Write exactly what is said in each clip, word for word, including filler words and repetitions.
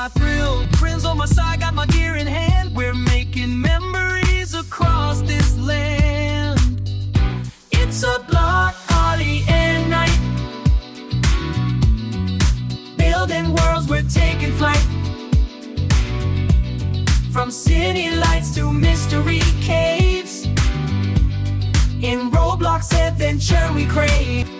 my thrill. Friends on my side, got my gear in hand. We're making memories across this land. It's a block party and night, building worlds, we're taking flight. From city lights to mystery caves, in Roblox adventure we crave.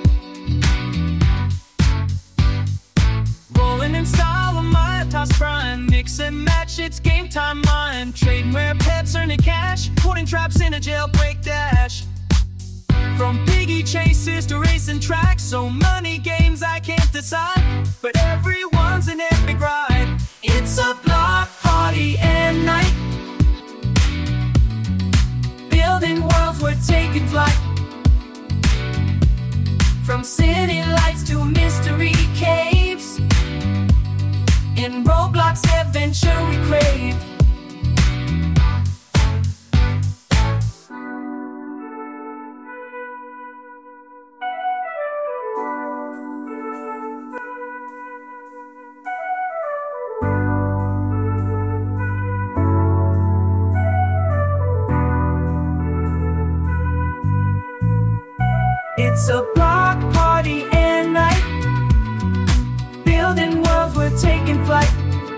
Rolling in style of my toss prime, mix and match, it's game time mine. Trading where pets earning cash, putting traps in a jailbreak dash. From piggy chases to racing tracks, so many games I can't decide, but everyone's an epic ride. It's a block party and night, building worlds, we're taking flight. From city lights to mystery caves, in Roblox adventure we crave. It's a block party and night, building worlds, we're taking flight.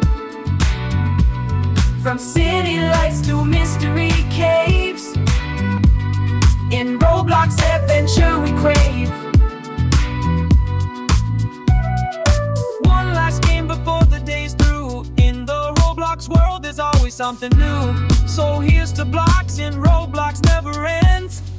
From city lights to mystery caves, in Roblox adventure we crave. One last game before the day's through. In the Roblox world there's always something new. So here's to blocks, and Roblox never ends.